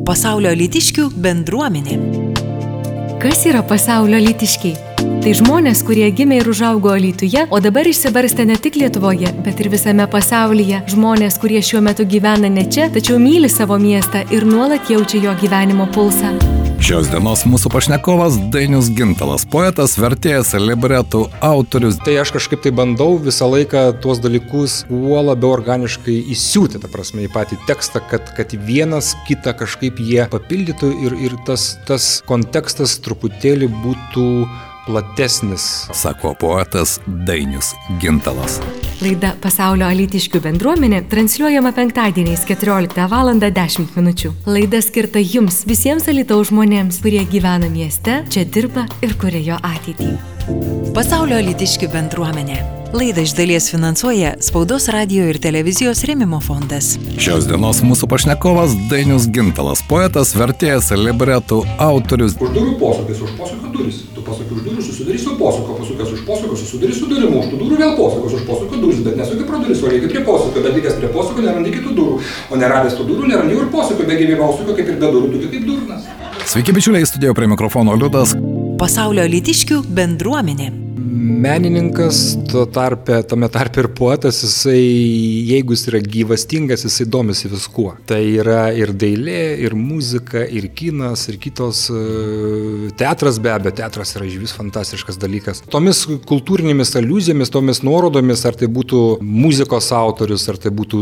Pasaulio alytiškių bendruomenė. Kas yra pasaulio alytiškiai? Tai žmonės, kurie gimė ir užaugo Alytuje, o dabar išsibarstę ne tik Lietuvoje, bet ir visame pasaulyje. Žmonės, kurie šiuo metu gyvena ne čia, tačiau myli savo miestą ir nuolat jaučia jo gyvenimo pulsą. Šios dienos mūsų pašnekovas Dainius Gintalas, poetas, vertėjas, libretų autorius. Tai aš kažkaip tai bandau visą laiką tuos dalykus kuo labiau organiškai įsiūti, ta prasme, į patį tekstą, kad vienas kitą kažkaip jie papildytų ir tas kontekstas truputėlį būtų platesnis, sako poetas Dainius Gintalas. Laida Pasaulio alytiškių bendruomenė transliuojama penktadieniais 14:10 min. Laida skirta jums, visiems Alytaus žmonėms, kurie gyvena mieste, čia dirba ir kuria jo ateitį. Pasaulio alytiškių bendruomenė. Laidą iš dalies finansuoja Spaudos radijo ir televizijos rėmimo fondas. Šios dienos mūsų pašnekovas Dainius Gintalas, poetas, vertėjas, libretų autorius. Už durų posūkis, už posūkio durys. Tu pasūkiu už durų, susidarys su posūkio, pasūkęs už posūkio, susidarys su durimu, už tų durų vėl posūkis, už posūkio durys, bet nesuki pro duris, o reikia prie posūkio, bet likęs prie posūkio nerandi kitų durų, o neradęs tų durų nerandi ir posūkio, be gyvybė posūkio kaip ir be durų, tu kaip durnas. Sveiki bičiuliai, studijoje prie mikrofono Liudas. Pasaulio alytiškių bendruomenė. Menininkas, tame tarpe ir poetas, jisai, jeigu jis yra gyvastingas, jisai domisi viskuo. Tai yra ir dailė, ir muzika, ir kinas, ir kitos teatras, be abejo, teatras yra išvis fantastiškas dalykas. Tomis kultūrinėmis aliuzijomis, tomis nuorodomis, ar tai būtų muzikos autorius, ar tai būtų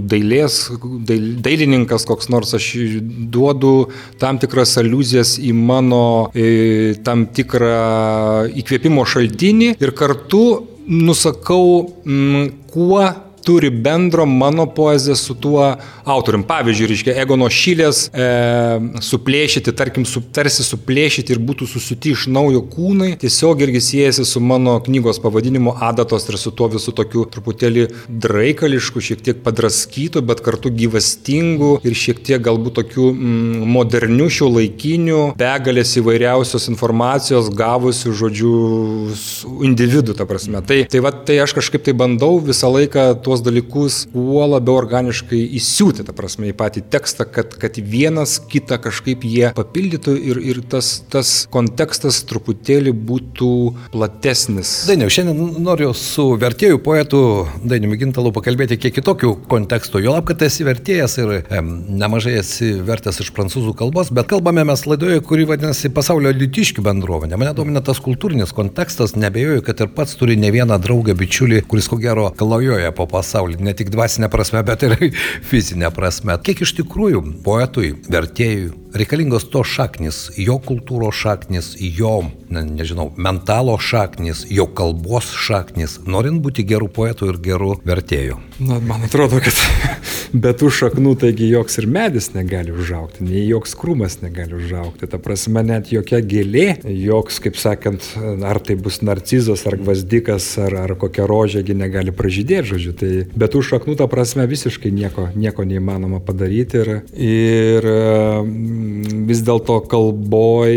dailininkas koks nors, aš duodu tam tikras aliuzijas į mano tam tikrą įkvėpimo šaltinį ir kartu nusakau, kuo turi bendro mano poezija su tuo autorium. Pavyzdžiui, reiškia, Egono Šilės suplėšyti, tarkim, tarsi suplėšyti ir būtų susiūti iš naujo kūnai, tiesiog irgi siejasi su mano knygos pavadinimu Adatos ir su tuo visų tokiu truputėlį draikališku, šiek tiek padraskytų, bet kartu gyvastingų ir šiek tiek galbūt tokių modernių, šiuolaikinių, begalės įvairiausios informacijos gavusių, žodžiu, individų, ta prasme. Tai aš kažkaip tai bandau visą laiką tuos dalykus kuo labiau organiškai įsiūti, ta prasme, į patį tekstą, kad vienas kitą kažkaip jie papildytų ir tas kontekstas truputėlį būtų platesnis. Dainiau, šiandien noriu su vertėju poetu Dainiumi Gintalu pakalbėti kiek kitokių kontekstų. Juolab, kad esi vertėjas ir nemažai esi vertęs iš prancūzų kalbos, bet kalbame mes laidoje, kuri vadinasi Pasaulio alytiškių bendruomenė. Mane domina tas kultūrinis kontekstas, nebejoju, kad ir pats turi ne vieną draugą bičiulį, kuris ko gero klajoja po pasaulį, ne tik dvasinė prasme, bet ir fizinė prasme. Kiek iš tikrųjų poetui, vertėjui reikalingos to šaknis, jo kultūros šaknis, jo, mentalo šaknis, jo kalbos šaknis, norint būti gerų poetų ir gerų vertėjų? Na, man atrodo, kad be tų šaknų taigi joks ir medis negali užaugti, nei joks krūmas negali užaugti. Ta prasme, net jokia gėlė, joks, kaip sakant, ar tai bus narcizas, ar gvazdikas, ar kokia rožėgi negali pražydėti, žodžiu. Tai be tų šaknų, ta prasme, visiškai nieko neįmanoma padaryti. Ir vis dėlto kalboj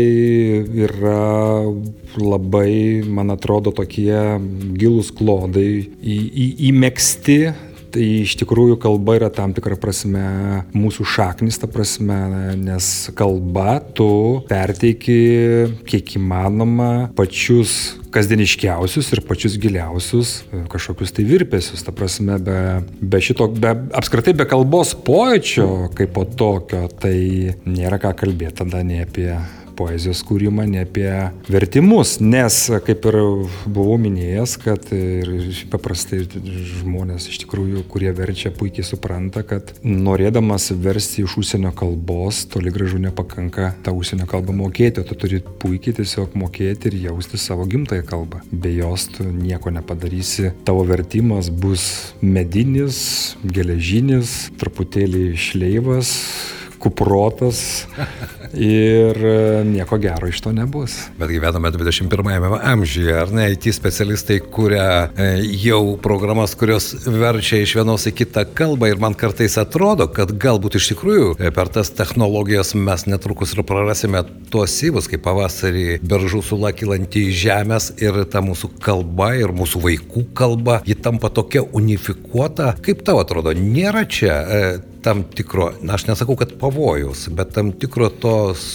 yra labai, man atrodo, tokie gilūs klodai įmegzti. Tai iš tikrųjų kalba yra tam tikra prasme mūsų šaknis, ta prasme, nes kalba tu perteiki kiek įmanoma pačius kasdieniškiausius ir pačius giliausius kažkokius tai virpesius, ta prasme, apskritai be kalbos pojūčio kaip po tokio, tai nėra ką kalbėti tada nei apie poezijos kūrimą, ne apie vertimus, nes, kaip ir buvau minėjęs, kad ir paprastai žmonės iš tikrųjų, kurie verčia, puikiai supranta, kad norėdamas versti iš užsienio kalbos, toli gražu nepakanka tą užsienio kalbą mokėti, tu turi puikiai tiesiog mokėti ir jausti savo gimtąją kalbą. Be jos tu nieko nepadarysi, tavo vertimas bus medinis, geležinis, truputėlį šleivas, kuprotas ir nieko gero iš to nebus. Bet gyvename 21 amžiuje, ar ne? IT specialistai kuria jau programas, kurios verčia iš vienos į kitą kalbą ir man kartais atrodo, kad galbūt iš tikrųjų per tas technologijas mes netrukus ir prarasime tuos syvus, kaip pavasarį beržų sula kylanti į žemės ir ta mūsų kalba ir mūsų vaikų kalba, ji tampa tokia unifikuota. Kaip tau atrodo, nėra čia tam tikro, aš nesakau, kad pavojaus, bet tam tikro to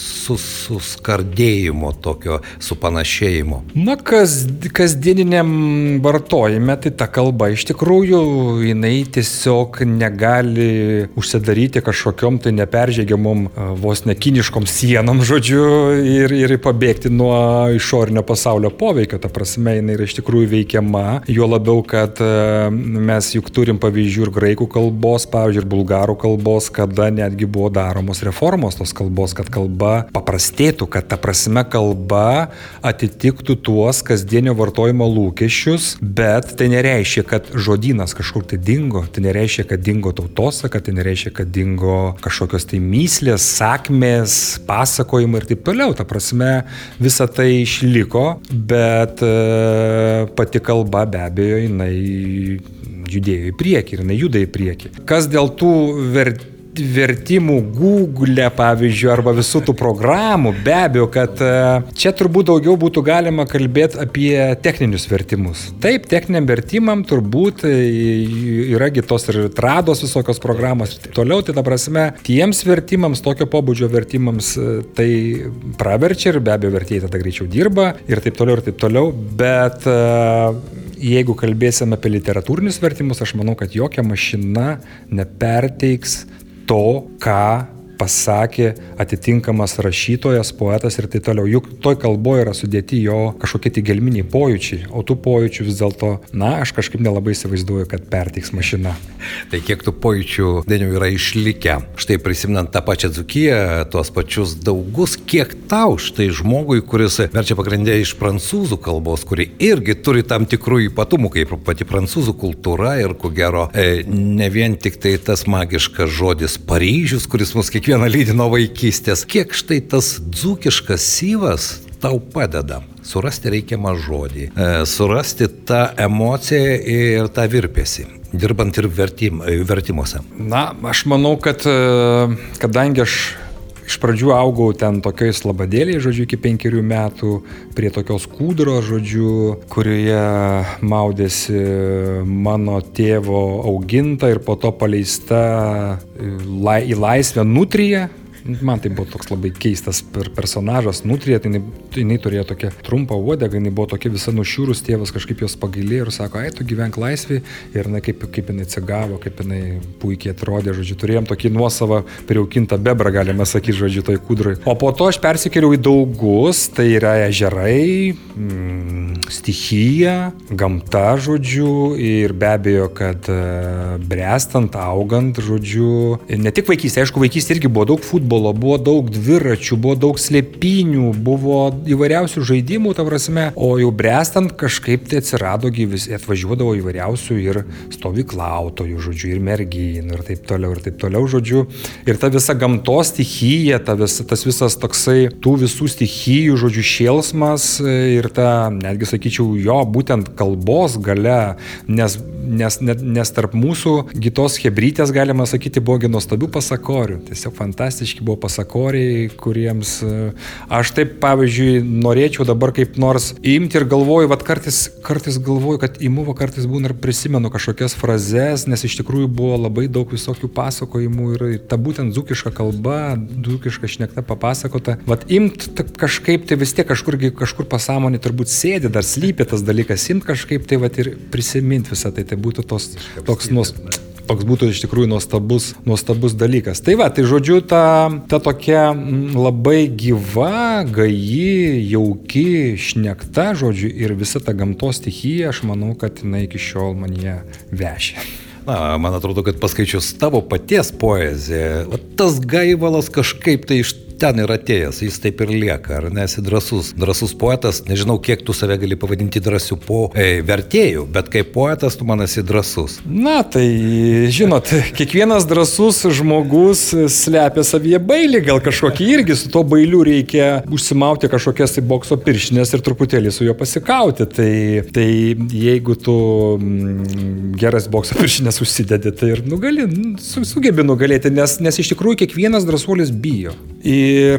suskardėjimo, tokio supanašėjimo. Na, kasdieniniam vartojime, tai ta kalba iš tikrųjų, jinai tiesiog negali užsidaryti kažkokiom tai neperžeigiamom vos nekiniškom sienom, žodžiu, ir pabėgti nuo išorinio pasaulio poveikio. Ta prasme, jinai yra iš tikrųjų veikiama, juo labiau, kad mes juk turim pavyzdžių ir graikų kalbos, pavyzdžiui, ir bulgarų kalbos, kada netgi buvo daromos reformos tos kalbos, kad kalba paprastėtų, kad ta prasme kalba atitiktų tuos kasdienio vartojimo lūkesčius, bet tai nereiškia, kad žodynas kažkur tai dingo, tai nereiškia, kad dingo tautosaka, tai nereiškia, kad dingo kažkokios tai myslės, sakmės, pasakojimai ir taip toliau. Ta prasme, visa tai išliko, bet pati kalba be abejo, jinai judėjo į priekį ir jinai juda į priekį. Kas dėl tų vertimų Google, pavyzdžiui, arba visų tų programų, be abejo, kad čia turbūt daugiau būtų galima kalbėti apie techninius vertimus. Taip, techniniam vertimam turbūt yragi tos ir trados visokios programos ir taip toliau, tai ta prasme, tiems vertimams, tokio pobūdžio vertimams tai praverčia ir be abejo vertėjai tada greičiau dirba ir taip toliau, bet jeigu kalbėsime apie literatūrinius vertimus, aš manau, kad jokia mašina neperteiks to, ką pasakė atitinkamas rašytojas, poetas ir taip toliau. Juk toj kalboje yra sudėti jo kažkokie tai gelminiai pojūčiai, o tų pojūčių vis dėlto, aš kažkaip nelabai įsivaizduoju, kad perteiks mašina. Tai kiek tų pojūčių Dainiau yra išlikę? Štai prisimenant tą pačią Dzūkiją, tuos pačius daugus, kiek tau štai žmogui, kuris verčia pagrindė iš prancūzų kalbos, kuri irgi turi tam tikrų ypatumų, kaip pati prancūzų kultūra ir ko gero ne vien tik tai tas magiškas žodis Paryžius, kuris mus kiekvieną lydi nuo vaikystės. Kiek štai tas dzūkiškas syvas tau padeda surasti reikiamą žodį, surasti tą emociją ir tą virpesį, dirbant ir vertimuose? Aš manau, kad kadangi aš iš pradžių augau ten tokioj Slabadėlėje, žodžiu, iki 5 metų, prie tokios kūdros, žodžiu, kurioje maudėsi mano tėvo auginta ir po to paleista į laisvę nutrija. Man tai buvo toks labai keistas personažas, nutrija, tai jinai turėjo tokią trumpą uodegą, jinai buvo tokia visa nušiūrus, tėvas kažkaip jos pagailėjo ir sako, tu gyvenk laisvėj, ir kaip jinai atsigavo, kaip jinai puikiai atrodė, žodžiu, turėjom tokį nuosavą priaukintą bebrą, galime sakyti, žodžiu, toj kūdroj. O po to aš persikėliau į Daugus, tai yra ežerai, stichija, gamta, žodžiu, ir be abejo, kad bręstant, augant, žodžiu, ne tik vaikystė, aišku, vaikystė irgi buvo daug futbolo, buvo daug dviračių, buvo daug slėpynių, buvo įvairiausių žaidimų, ta prasme, o jau bręstant kažkaip tai atsirado, atvažiuodavo įvairiausių ir stovyklautojų, žodžiu, ir merginų, ir taip toliau, žodžiu, ir ta visa gamtos stichija, tas visas toksai tų visų stichijų, žodžiu, šėlsmas ir ta, netgi sakyčiau, jo būtent kalbos galia, nes tarp mūsų gitos chebrytės, galima sakyti, buvo nuostabių pasakorių, tiesiog fantastiški buvo pasakoriai, kuriems aš taip, pavyzdžiui, norėčiau dabar kaip nors imti ir galvoju, kartais galvoju, kad imu, kartais būna ir prisimenu kažkokias frazes, nes iš tikrųjų buvo labai daug visokių pasakojimų ir ta būtent dzūkiška kalba, dzūkiška šnekta papasakota. Imt kažkaip tai vis tiek kažkur pasąmonė turbūt sėdi, dar slypi tas dalykas, imt kažkaip tai ir prisiminti visą tai būtų toks būtų iš tikrųjų nuostabus dalykas. Tai žodžiu, ta tokia labai gyva, gaji, jauki šnekta, žodžiu, ir visa ta gamtos stichija, aš manau, kad jinai iki šiol manyje vešia. Man atrodo, kad paskaičius tavo paties poeziją, tas gaivalas kažkaip tai iš ten yra atėjęs, jis taip ir lieka, ar nesi drąsus poetas, nežinau, kiek tu save gali pavadinti drąsiu vertėju, bet kaip poetas tu man esi drąsus. Tai žinot, kiekvienas drąsus žmogus slepia savyje bailį, gal kažkokį irgi su to bailiu reikia užsimauti kažkokias tai bokso pirštinės ir truputėlį su juo pasikauti. Tai jeigu tu geras bokso pirštinės užsidedi, tai ir sugebi nugalėti, nes iš tikrųjų kiekvienas drąsuolis bijo. Ir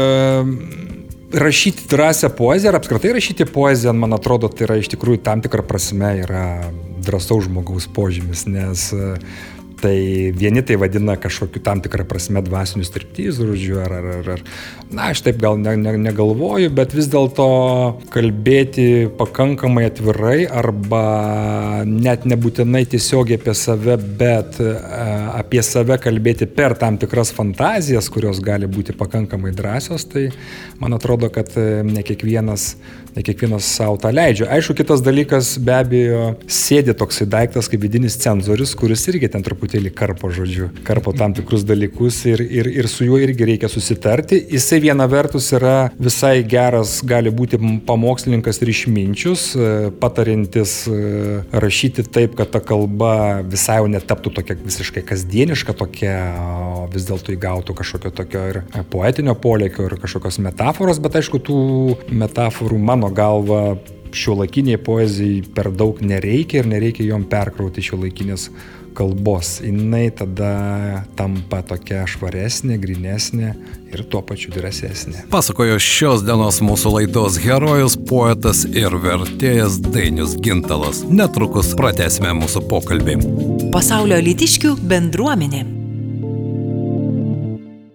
rašyti drąsią poeziją, ar apskritai rašyti poeziją, man atrodo, tai yra iš tikrųjų tam tikrą prasme yra drąsaus žmogaus požymis, nes Tai vieni tai vadina kažkokiu tam tikrą prasme dvasiniu striptizu, žodžiu, ar na, aš taip gal negalvoju, bet vis dėlto kalbėti pakankamai atvirai arba net nebūtinai tiesiogiai apie save, bet apie save kalbėti per tam tikras fantazijas, kurios gali būti pakankamai drąsios, tai man atrodo, kad ne kiekvienas savo tą leidžia. Aišku, kitas dalykas, be abejo, sėdi toksai daiktas kaip vidinis cenzorius, kuris irgi ten truputėlį karpo tam tikrus dalykus ir su juo irgi reikia susitarti. Jisai viena vertus yra visai geras, gali būti pamokslininkas ir išminčius, patarintis rašyti taip, kad ta kalba visai jau netaptų tokia visiškai kasdieniška, tokia vis dėlto įgautų kažkokio tokio ir poetinio polėkio ir kažkokios metaforos, bet aišku, tų metaforų mano galva šiuolaikiniai poezijai per daug nereikia ir nereikia jom perkrauti šiuolaikinės kalbos. Jinai tada tampa tokia švaresnė, grynesnė ir tuo pačiu drąsesnė. Pasakojo šios dienos mūsų laidos herojus, poetas ir vertėjas Dainius Gintalas. Netrukus pratęsime mūsų pokalbį. Pasaulio alytiškių bendruomenė.